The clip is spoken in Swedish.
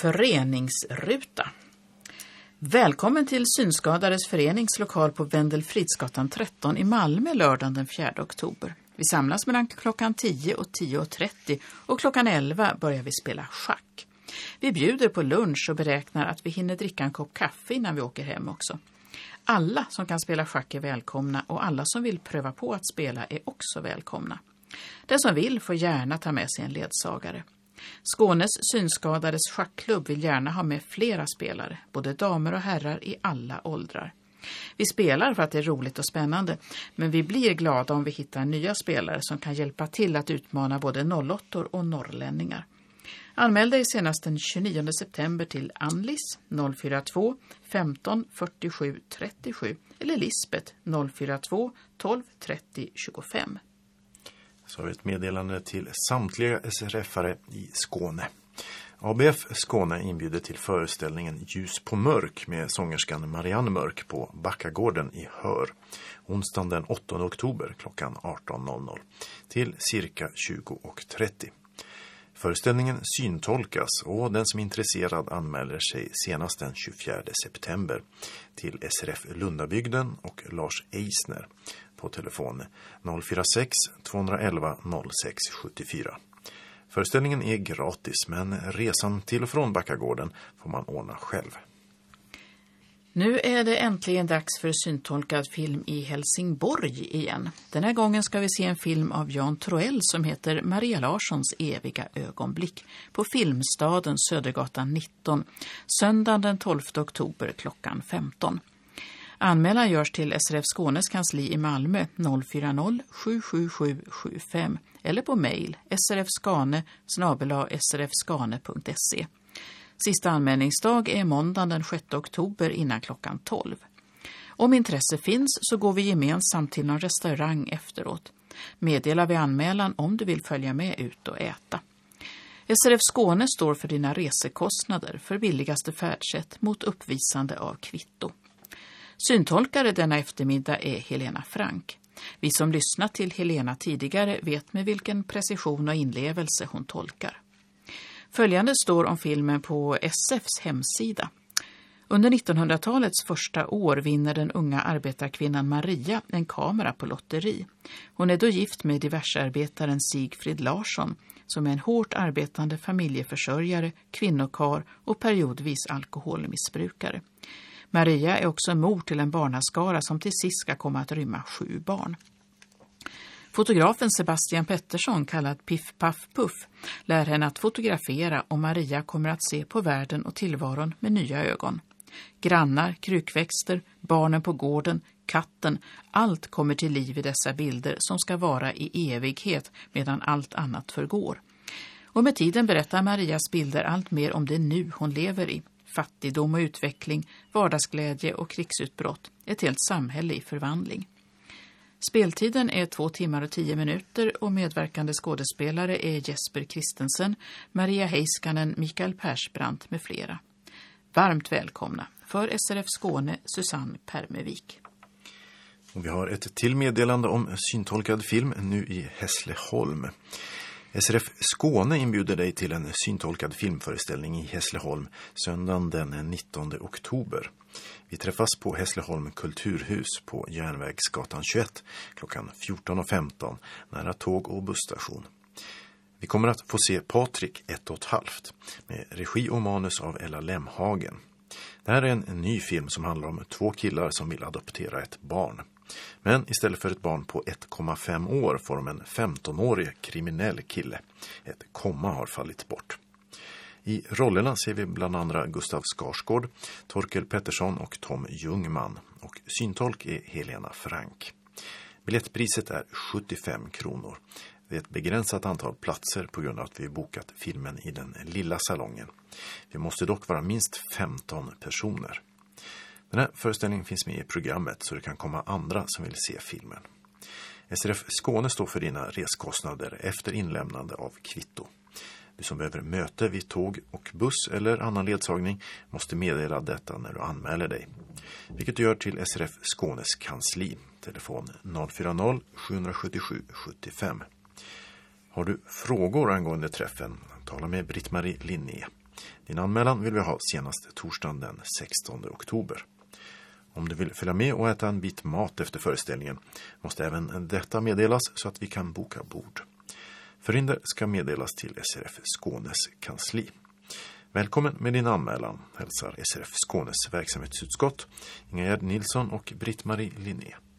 Föreningsruta. Välkommen till Synskadades föreningslokal på Wendel Fridsgatan 13 i Malmö lördagen den 4 oktober. Vi samlas mellan klockan 10 och 10.30 och klockan 11 börjar vi spela schack. Vi bjuder på lunch och beräknar att vi hinner dricka en kopp kaffe innan vi åker hem också. Alla som kan spela schack är välkomna och alla som vill pröva på att spela är också välkomna. Den som vill får gärna ta med sig en ledsagare. Skånes synskadades schackklubb vill gärna ha med flera spelare, både damer och herrar i alla åldrar. Vi spelar för att det är roligt och spännande, men vi blir glada om vi hittar nya spelare som kan hjälpa till att utmana både 08-or och norrlänningar. Anmäl dig senast den 29 september till Anlis 042 15 47 37 eller Lisbeth 042 12 30 25. Så har vi ett meddelande till samtliga SRF-are i Skåne. ABF Skåne inbjuder till föreställningen Ljus på mörk med sångerskan Marianne Mörk på Backagården i Hör. Onsdagen den 8 oktober klockan 18.00 till cirka 20.30. Föreställningen syntolkas och den som är intresserad anmäler sig senast den 24 september till SRF Lundabygden och Lars Eisner på telefon 046 211 06 74. Föreställningen är gratis, men resan till och från Backagården får man ordna själv. Nu är det äntligen dags för syntolkad film i Helsingborg igen. Den här gången ska vi se en film av Jan Troell som heter Maria Larssons eviga ögonblick på Filmstaden Södergatan 19, söndagen den 12 oktober klockan 15. Anmälan görs till SRF Skånes kansli i Malmö 040 777 75 eller på mejl srfskane@srfskane.se. Sista anmälningsdag är måndagen den 6 oktober innan klockan 12. Om intresse finns så går vi gemensamt till någon restaurang efteråt. Meddela vid anmälan om du vill följa med ut och äta. SRF Skåne står för dina resekostnader för billigaste färdsätt mot uppvisande av kvitto. Syntolkare denna eftermiddag är Helena Frank. Vi som lyssnat till Helena tidigare vet med vilken precision och inlevelse hon tolkar. Följande står om filmen på SFs hemsida. Under 1900-talets första år vinner den unga arbetarkvinnan Maria en kamera på lotteri. Hon är då gift med diversearbetaren Sigfrid Larsson som är en hårt arbetande familjeförsörjare, kvinnokar och periodvis alkoholmissbrukare. Maria är också mor till en barnaskara som till sist ska komma att rymma 7 barn. Fotografen Sebastian Pettersson, kallad Piff Paff Puff, lär henne att fotografera och Maria kommer att se på världen och tillvaron med nya ögon. Grannar, krukväxter, barnen på gården, katten, allt kommer till liv i dessa bilder som ska vara i evighet medan allt annat förgår. Och med tiden berättar Marias bilder allt mer om det nu hon lever i. Fattigdom och utveckling, vardagsglädje och krigsutbrott, ett helt samhälle i förvandling. Speltiden är 2 timmar och 10 minuter och medverkande skådespelare är Jesper Kristensen, Maria Heiskanen, Mikael Persbrandt med flera. Varmt välkomna för SRF Skåne, Susanne Permevik. Och vi har ett till meddelande om syntolkad film nu i Hässleholm. SRF Skåne inbjuder dig till en syntolkad filmföreställning i Hässleholm söndagen den 19 oktober. Vi träffas på Hässleholm kulturhus på Järnvägsgatan 21 klockan 14.15 nära tåg- och busstation. Vi kommer att få se Patrik 1,5 med regi och manus av Ella Lemhagen. Det här är en ny film som handlar om 2 killar som vill adoptera ett barn. Men istället för ett barn på 1,5 år får de en 15-årig kriminell kille. Ett komma har fallit bort. I rollerna ser vi bland andra Gustav Skarsgård, Torkel Pettersson och Tom Ljungman. Och syntolk är Helena Frank. Biljettpriset är 75 kronor. Det är ett begränsat antal platser på grund av att vi bokat filmen i den lilla salongen. Vi måste dock vara minst 15 personer. Den här föreställningen finns med i programmet så det kan komma andra som vill se filmen. SRF Skåne står för dina reskostnader efter inlämnande av kvitto. Du som behöver möte vid tåg och buss eller annan ledsagning måste meddela detta när du anmäler dig. Vilket du gör till SRF Skånes kansli. Telefon 040 777 75. Har du frågor angående träffen, tala med Britt-Marie Linné. Din anmälan vill vi ha senast torsdagen den 16 oktober. Om du vill följa med och äta en bit mat efter föreställningen måste även detta meddelas så att vi kan boka bord. Förhinder ska meddelas till SRF Skånes kansli. Välkommen med din anmälan, hälsar SRF Skånes verksamhetsutskott, Ingegerd Nilsson och Britt-Marie Linné.